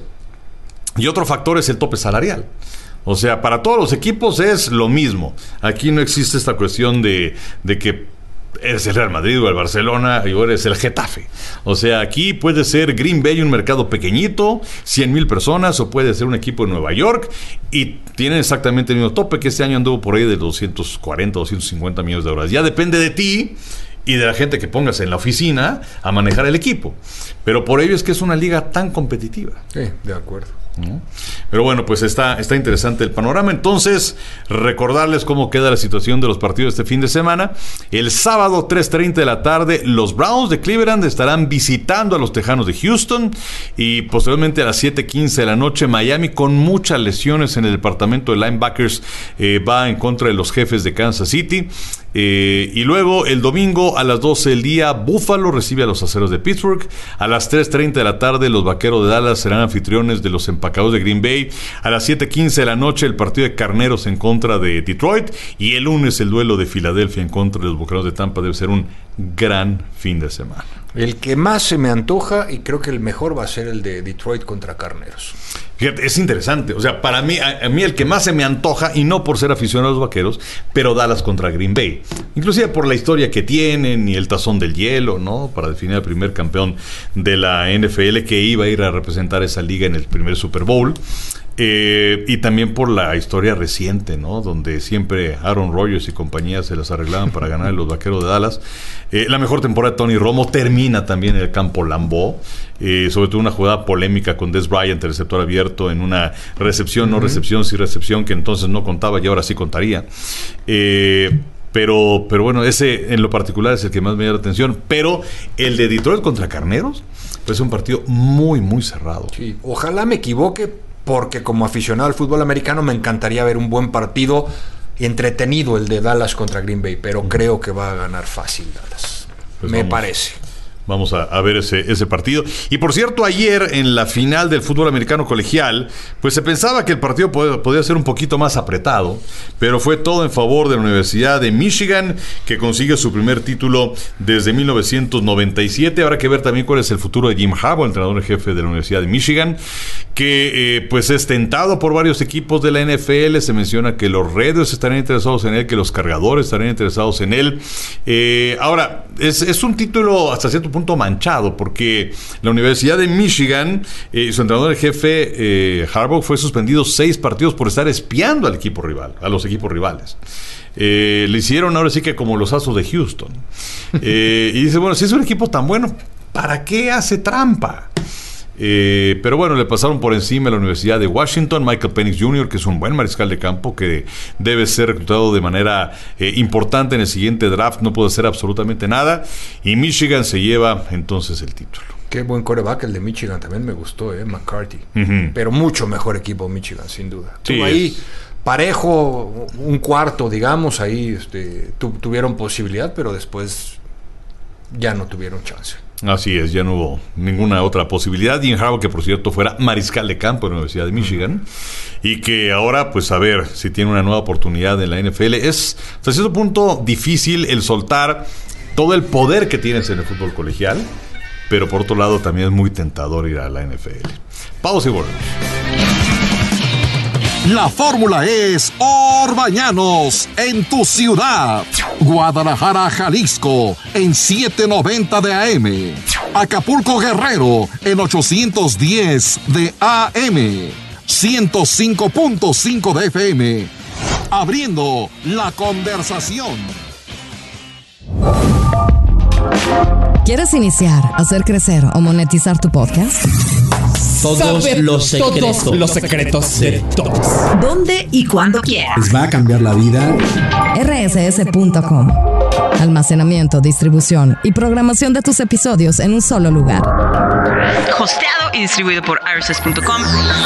Y otro factor es el tope salarial. O sea, para todos los equipos es lo mismo. Aquí no existe esta cuestión de que eres el Real Madrid o el Barcelona y eres el Getafe. O sea, aquí puede ser Green Bay un mercado pequeñito, 100,000 personas, o puede ser un equipo de Nueva York y tienen exactamente el mismo tope, que este año anduvo por ahí de 240, 250 millones de dólares. Ya depende de ti y de la gente que pongas en la oficina a manejar el equipo. Pero por ello es que es una liga tan competitiva. Sí, de acuerdo. Pero bueno, pues está interesante el panorama. Entonces, recordarles cómo queda la situación de los partidos este fin de semana. El sábado 3:30 de la tarde, los Browns de Cleveland estarán visitando a los Tejanos de Houston, y posteriormente a las 7:15 de la noche, Miami, con muchas lesiones en el departamento de linebackers, va en contra de los Jefes de Kansas City. Y luego el domingo a las 12 del día, Buffalo recibe a los Aceros de Pittsburgh. A las 3:30 de la tarde, los Vaqueros de Dallas serán anfitriones de los Empacados de Green Bay. A las 7:15 de la noche, el partido de Carneros en contra de Detroit. Y el lunes, el duelo de Filadelfia en contra de los Bucaneros de Tampa. Debe ser un gran fin de semana. El que más se me antoja, y creo que el mejor, va a ser el de Detroit contra Carneros. Fíjate, es interesante. O sea, para mí, a mí el que más se me antoja, y no por ser aficionado a los Vaqueros, pero Dallas contra Green Bay. Inclusive por la historia que tienen y el tazón del hielo, ¿no? Para definir al primer campeón de la NFL que iba a ir a representar esa liga en el primer Super Bowl. Y también por la historia reciente, ¿no? Donde siempre Aaron Rodgers y compañía se las arreglaban para ganar a los Vaqueros de Dallas. La mejor temporada de Tony Romo termina también en el campo Lambeau, sobre todo una jugada polémica con Dez Bryant, el receptor abierto, en una recepción, no recepción, sí recepción, que entonces no contaba y ahora sí contaría. Pero bueno, ese en lo particular es el que más me llama la atención. Pero el de Detroit contra Carneros, pues es un partido muy, muy cerrado. Sí, ojalá me equivoque, porque como aficionado al fútbol americano me encantaría ver un buen partido y entretenido, el de Dallas contra Green Bay, pero creo que va a ganar fácil Dallas. Pues me parece. Vamos a ver ese partido. Y por cierto, ayer en la final del fútbol americano colegial, pues se pensaba que el partido podía ser un poquito más apretado, pero fue todo en favor de la Universidad de Michigan, que consigue su primer título desde 1997. Habrá que ver también cuál es el futuro de Jim Harbaugh, entrenador en jefe de la Universidad de Michigan, que pues es tentado por varios equipos de la NFL. Se menciona que los Raiders estarían interesados en él, que los Cargadores estarían interesados en él. Ahora, es un título hasta cierto punto manchado, porque la Universidad de Michigan, su entrenador en jefe, Harbaugh, fue suspendido 6 partidos por estar espiando al equipo rival, a los equipos rivales. Le hicieron ahora sí que como los Astros de Houston. Y dice, bueno, si es un equipo tan bueno, ¿para qué hace trampa? Pero bueno, le pasaron por encima a la Universidad de Washington. Michael Penix Jr., que es un buen mariscal de campo, que debe ser reclutado de manera importante en el siguiente draft, no puede hacer absolutamente nada, y Michigan se lleva entonces el título. Qué buen quarterback el de Michigan, también me gustó, McCarthy. Pero mucho mejor equipo Michigan, sin duda. Sí, ahí parejo, un cuarto, digamos, ahí tuvieron posibilidad, pero después ya no tuvieron chance. Así es, ya no hubo ninguna otra posibilidad. Jim Harbaugh, que por cierto fuera mariscal de campo en la Universidad de Michigan, y que ahora, pues a ver si tiene una nueva oportunidad en la NFL. Es hasta cierto punto difícil el soltar todo el poder que tienes en el fútbol colegial, pero por otro lado también es muy tentador ir a la NFL. Pausa y volvemos. La fórmula es Orbañanos en tu ciudad. Guadalajara, Jalisco en 790 de AM. Acapulco, Guerrero en 810 de AM. 105.5 de FM. Abriendo la conversación. ¿Quieres iniciar, hacer crecer o monetizar tu podcast? Todos los secretos de todos. ¿Dónde y cuándo quieras? Les va a cambiar la vida. rss.com. Almacenamiento, distribución y programación de tus episodios en un solo lugar. Hosteado y distribuido por rss.com.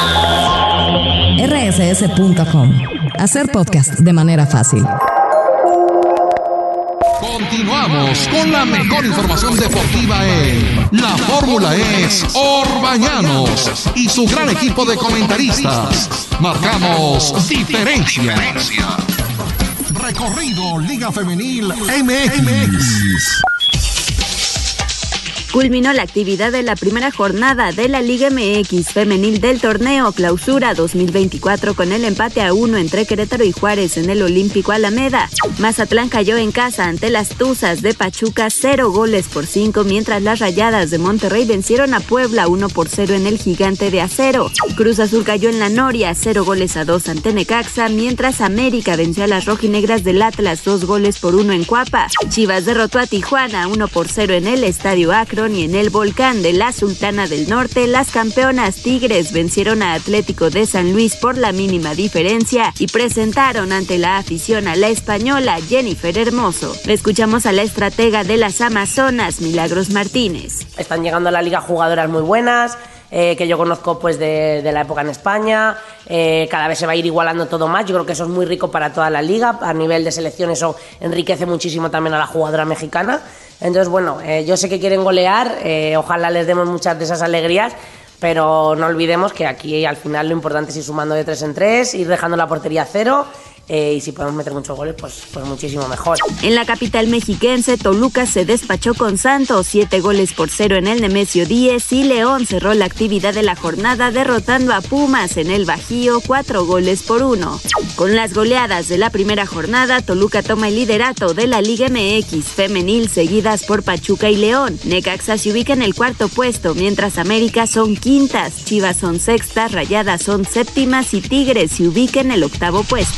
rss.com. Hacer podcast de manera fácil. Continuamos con la mejor información deportiva en La Fórmula es Orbañanos y su gran equipo de comentaristas. Marcamos diferencia. Recorrido Liga Femenil MX. Culminó la actividad de la primera jornada de la Liga MX femenil del torneo Clausura 2024 con el empate a 1 entre Querétaro y Juárez en el Olímpico Alameda. Mazatlán cayó en casa ante las Tuzas de Pachuca 0-5, mientras las Rayadas de Monterrey vencieron a Puebla 1-0 en el Gigante de Acero. Cruz Azul cayó en la Noria 0-2 ante Necaxa, mientras América venció a las rojinegras del Atlas 2-1 en Cuapa. Chivas derrotó a Tijuana 1-0 en el Estadio Akron, y en el Volcán de la Sultana del Norte, las campeonas Tigres vencieron a Atlético de San Luis por la mínima diferencia y presentaron ante la afición a la española Jennifer Hermoso. Escuchamos a la estratega de las Amazonas, Milagros Martínez. Están llegando a la liga jugadoras muy buenas, que yo conozco pues de la época en España. Cada vez se va a ir igualando todo más. Yo creo que eso es muy rico para toda la liga. A nivel de selección eso enriquece muchísimo también a la jugadora mexicana. Entonces, bueno, yo sé que quieren golear, ojalá les demos muchas de esas alegrías, pero no olvidemos que aquí al final lo importante es ir sumando de 3 en 3, ir dejando la portería 0. Y si podemos meter muchos goles, pues muchísimo mejor. En la capital mexiquense, Toluca se despachó con Santos 7-0 en el Nemesio 10 y León cerró la actividad de la jornada derrotando a Pumas en el Bajío 4-1. Con las goleadas de la primera jornada, Toluca toma el liderato de la Liga MX femenil, seguidas por Pachuca y León. Necaxa se ubica en el cuarto puesto, mientras América son quintas, Chivas son sextas, Rayadas son séptimas y Tigres se ubica en el octavo puesto.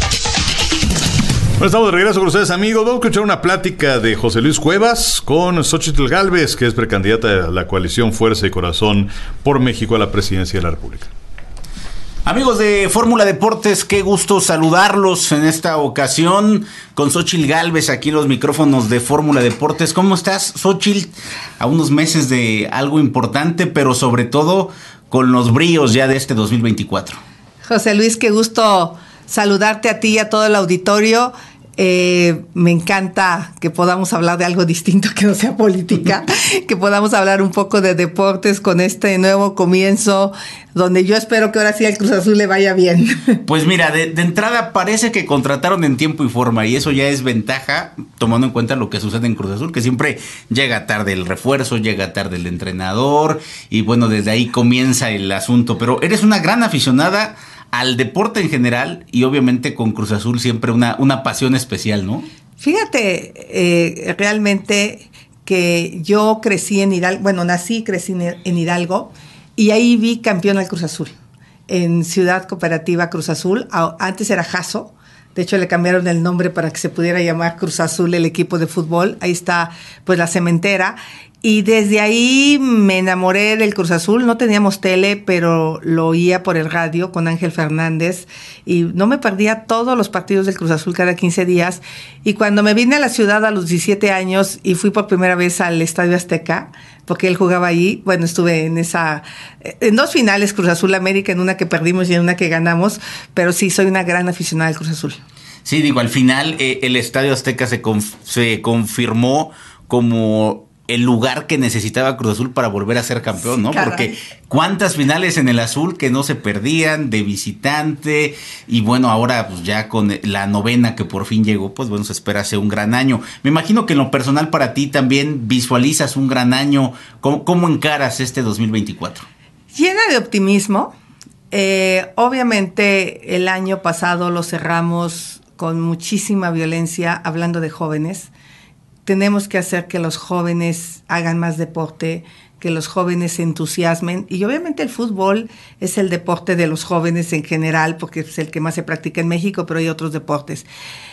Bueno, estamos de regreso con ustedes, amigos. Vamos a escuchar una plática de José Luis Cuevas con Xóchitl Gálvez, que es precandidata a la coalición Fuerza y Corazón por México a la presidencia de la República. Amigos de Fórmula Deportes, qué gusto saludarlos en esta ocasión con Xóchitl Gálvez aquí en los micrófonos de Fórmula Deportes. ¿Cómo estás, Xóchitl? A unos meses de algo importante, pero sobre todo con los bríos ya de este 2024. José Luis, qué gusto saludarte a ti y a todo el auditorio. Me encanta que podamos hablar de algo distinto que no sea política, que podamos hablar un poco de deportes con este nuevo comienzo, donde yo espero que ahora sí al Cruz Azul le vaya bien. Pues mira, de entrada parece que contrataron en tiempo y forma, y eso ya es ventaja, tomando en cuenta lo que sucede en Cruz Azul, que siempre llega tarde el refuerzo, llega tarde el entrenador, y bueno, desde ahí comienza el asunto. Pero eres una gran aficionada al deporte en general y obviamente con Cruz Azul siempre una pasión especial, ¿no? Fíjate, realmente que yo crecí en Hidalgo, nací y crecí en Hidalgo y ahí vi campeón al Cruz Azul, en Ciudad Cooperativa Cruz Azul. Antes era Jaso, de hecho le cambiaron el nombre para que se pudiera llamar Cruz Azul el equipo de fútbol. Ahí está pues la cementera Y desde ahí me enamoré del Cruz Azul. No teníamos tele, pero lo oía por el radio con Ángel Fernández. Y no me perdía todos los partidos del Cruz Azul cada 15 días. Y cuando me vine a la ciudad a los 17 años y fui por primera vez al Estadio Azteca, porque él jugaba allí, bueno, estuve en dos finales Cruz Azul América, en una que perdimos y en una que ganamos. Pero sí, soy una gran aficionada al Cruz Azul. Sí, digo, al final el Estadio Azteca se confirmó como el lugar que necesitaba Cruz Azul para volver a ser campeón, ¿no? Caray. Porque cuántas finales en el azul que no se perdían de visitante, y bueno, ahora pues ya con la 9ª que por fin llegó, pues bueno, se espera sea un gran año. Me imagino que en lo personal para ti también visualizas un gran año. ¿Cómo encaras este 2024? Llena de optimismo. Obviamente el año pasado lo cerramos con muchísima violencia, hablando de jóvenes. Tenemos que hacer que los jóvenes hagan más deporte, que los jóvenes se entusiasmen. Y obviamente el fútbol es el deporte de los jóvenes en general, porque es el que más se practica en México, pero hay otros deportes.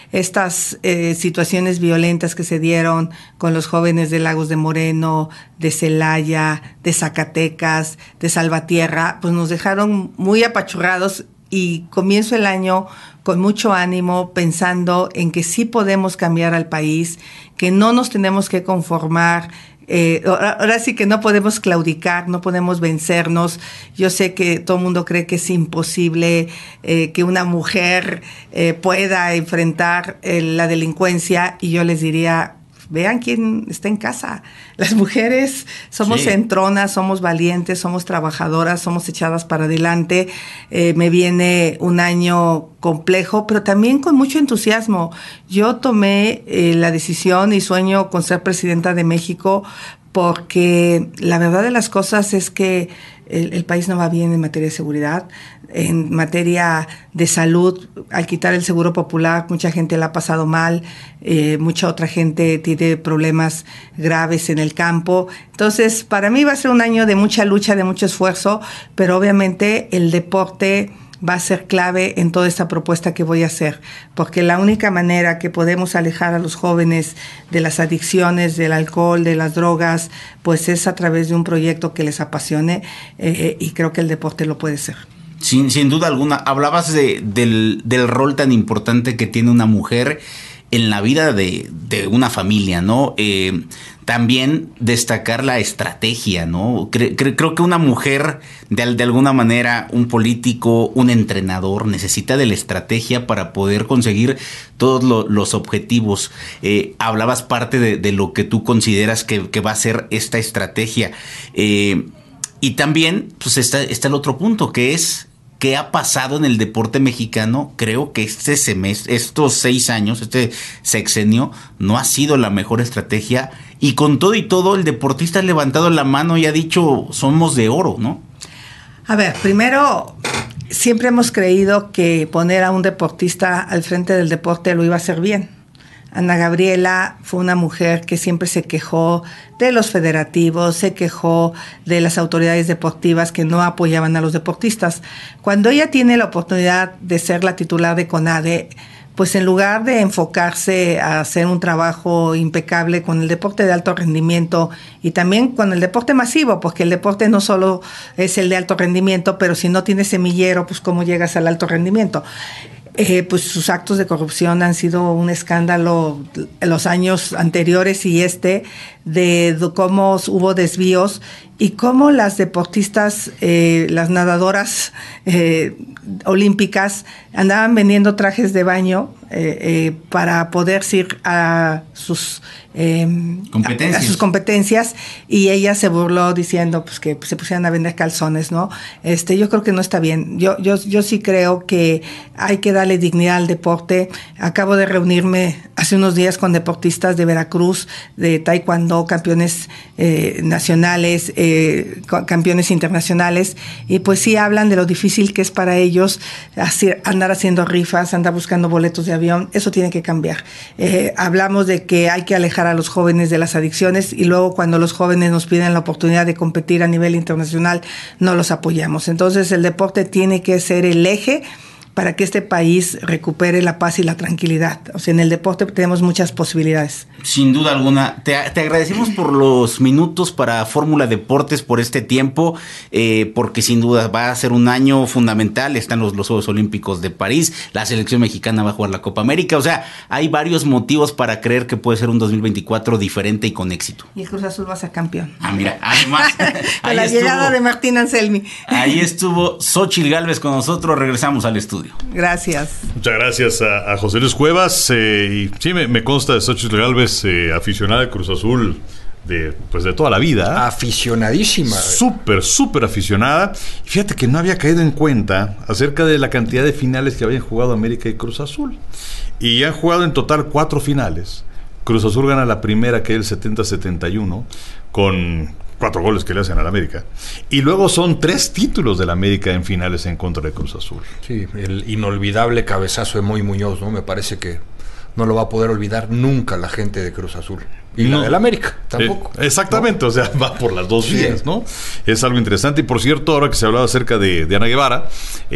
Estas situaciones violentas que se dieron con los jóvenes de Lagos de Moreno, de Celaya, de Zacatecas, de Salvatierra, pues nos dejaron muy apachurrados. Y comienzo el año con mucho ánimo, pensando en que sí podemos cambiar al país, que no nos tenemos que conformar. Ahora sí que no podemos claudicar, no podemos vencernos. Yo sé que todo el mundo cree que es imposible que una mujer pueda enfrentar la delincuencia, y yo les diría: vean quién está en casa. Las mujeres somos entronas, somos valientes, somos trabajadoras, somos echadas para adelante. Me viene un año complejo, pero también con mucho entusiasmo. Yo tomé la decisión y sueño con ser presidenta de México, porque la verdad de las cosas es que el país no va bien en materia de seguridad. En materia de salud, al quitar el seguro popular, mucha gente la ha pasado mal, mucha otra gente tiene problemas graves en el campo. Entonces, para mí va a ser un año de mucha lucha, de mucho esfuerzo, pero obviamente el deporte va a ser clave en toda esta propuesta que voy a hacer, porque la única manera que podemos alejar a los jóvenes de las adicciones, del alcohol, de las drogas, pues es a través de un proyecto que les apasione, y creo que el deporte lo puede ser. Sin duda alguna. Hablabas del rol tan importante que tiene una mujer en la vida de una familia, ¿no? También destacar la estrategia, ¿no? Creo que una mujer, de alguna manera, un político, un entrenador, necesita de la estrategia para poder conseguir todos los objetivos. Hablabas parte de lo que tú consideras que va a ser esta estrategia. Y también pues está el otro punto, que es qué ha pasado en el deporte mexicano. Creo que este semestre, estos 6 años, este sexenio, no ha sido la mejor estrategia. Y con todo y todo, el deportista ha levantado la mano y ha dicho: somos de oro, ¿no? A ver, primero, siempre hemos creído que poner a un deportista al frente del deporte lo iba a hacer bien. Ana Gabriela fue una mujer que siempre se quejó de los federativos, se quejó de las autoridades deportivas que no apoyaban a los deportistas. Cuando ella tiene la oportunidad de ser la titular de CONADE, pues en lugar de enfocarse a hacer un trabajo impecable con el deporte de alto rendimiento y también con el deporte masivo, porque el deporte no solo es el de alto rendimiento, pero si no tienes semillero, pues ¿cómo llegas al alto rendimiento? Pues sus actos de corrupción han sido un escándalo en los años anteriores y de cómo hubo desvíos y cómo las deportistas, las nadadoras olímpicas andaban vendiendo trajes de baño para poder ir a sus competencias, y ella se burló diciendo pues que se pusieran a vender calzones, ¿no? Yo creo que no está bien. Yo sí creo que hay que darle dignidad al deporte. Acabo de reunirme hace unos días con deportistas de Veracruz, de taekwondo, campeones nacionales, campeones internacionales, y pues sí hablan de lo difícil que es para ellos andar haciendo rifas, andar buscando boletos de avión. Eso tiene que cambiar. Hablamos de que hay que alejar a los jóvenes de las adicciones, y luego cuando los jóvenes nos piden la oportunidad de competir a nivel internacional, no los apoyamos. Entonces el deporte tiene que ser el eje para que este país recupere la paz y la tranquilidad. O sea, en el deporte tenemos muchas posibilidades. Sin duda alguna. Te agradecemos por los minutos para Fórmula Deportes, por este tiempo, porque sin duda va a ser un año fundamental. Están los Juegos Olímpicos de París, la selección mexicana va a jugar la Copa América. O sea, hay varios motivos para creer que puede ser un 2024 diferente y con éxito. Y el Cruz Azul va a ser campeón. Mira, además. Con la llegada de Martín Anselmi. Ahí estuvo Xóchitl Gálvez con nosotros. Regresamos al estudio. Gracias. Muchas gracias a José Luis Cuevas. Y sí, me consta de Xóchitl Gálvez, aficionada de Cruz Azul de toda la vida. Aficionadísima. Súper aficionada. Y fíjate que no había caído en cuenta acerca de la cantidad de finales que habían jugado América y Cruz Azul. Y han jugado en total 4 finales. Cruz Azul gana la primera, que es el 70-71, con 4 goles que le hacen al América. Y luego son 3 títulos del América en finales en contra de Cruz Azul. Sí, el inolvidable cabezazo de Moy Muñoz, ¿no? Me parece que no lo va a poder olvidar nunca la gente de Cruz Azul. Y la del América, tampoco. Exactamente, ¿no? O sea, va por las dos vías, Sí. ¿no? Es algo interesante. Y por cierto, ahora que se hablaba acerca de Ana Guevara,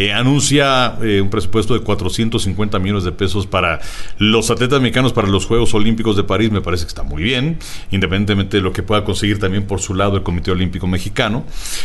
anuncia un presupuesto de 450 millones de pesos para los atletas mexicanos para los Juegos Olímpicos de París. Me parece que está muy bien, independientemente de lo que pueda conseguir también por su lado el Comité Olímpico Mexicano.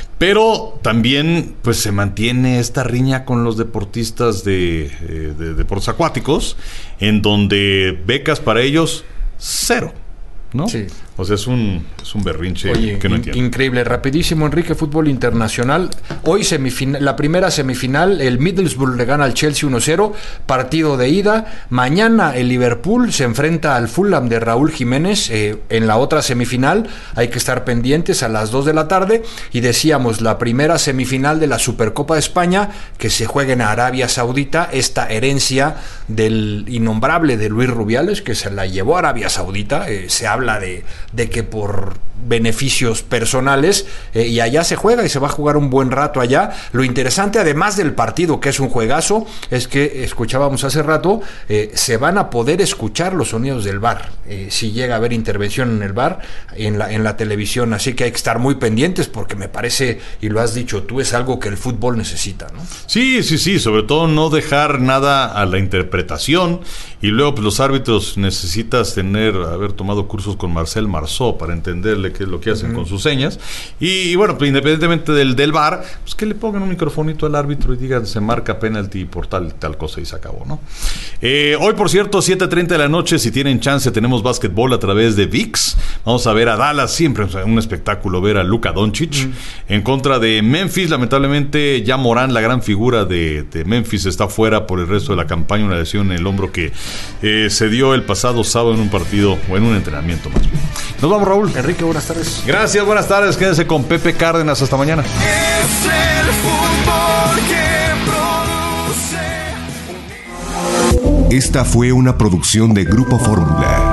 Pero también, pues, se mantiene esta riña con los deportistas de deportes acuáticos, en donde becas para ellos, 0. ¿No? Sí. O sea, es un berrinche. Oye, que no entiendo. Increíble, rapidísimo, Enrique, fútbol internacional. Hoy la primera semifinal, el Middlesbrough le gana al Chelsea 1-0, partido de ida. Mañana el Liverpool se enfrenta al Fulham de Raúl Jiménez en la otra semifinal. Hay que estar pendientes a las 2 de la tarde. Y decíamos, la primera semifinal de la Supercopa de España, que se juega en Arabia Saudita, esta herencia del innombrable de Luis Rubiales, que se la llevó a Arabia Saudita. Se habla de que por beneficios personales, y allá se juega y se va a jugar un buen rato allá. Lo interesante, además del partido, que es un juegazo, es que escuchábamos hace rato, se van a poder escuchar los sonidos del VAR, si llega a haber intervención en el VAR, en la televisión, así que hay que estar muy pendientes, porque me parece, y lo has dicho tú, es algo que el fútbol necesita, ¿no? Sí, sobre todo no dejar nada a la interpretación, y luego pues los árbitros necesitas haber tomado cursos con Marcel Marceau para entenderle qué es lo que hacen con sus señas, y bueno, pues independientemente del VAR, pues que le pongan un microfonito al árbitro y digan, se marca penalti por tal cosa y se acabó, ¿no? Hoy, por cierto, 7:30 de la noche, si tienen chance, tenemos básquetbol a través de ViX. Vamos a ver a Dallas, siempre un espectáculo ver a Luka Doncic en contra de Memphis. Lamentablemente, ya Morán, la gran figura de Memphis, está fuera por el resto de la campaña, una lesión en el hombro que se dio el pasado sábado en un partido, o en un entrenamiento más bien. Nos vamos, Raúl. Enrique, buenas tardes. Gracias, buenas tardes. Quédense con Pepe Cárdenas. Hasta mañana. Es el fútbol que produce. Esta fue una producción de Grupo Fórmula.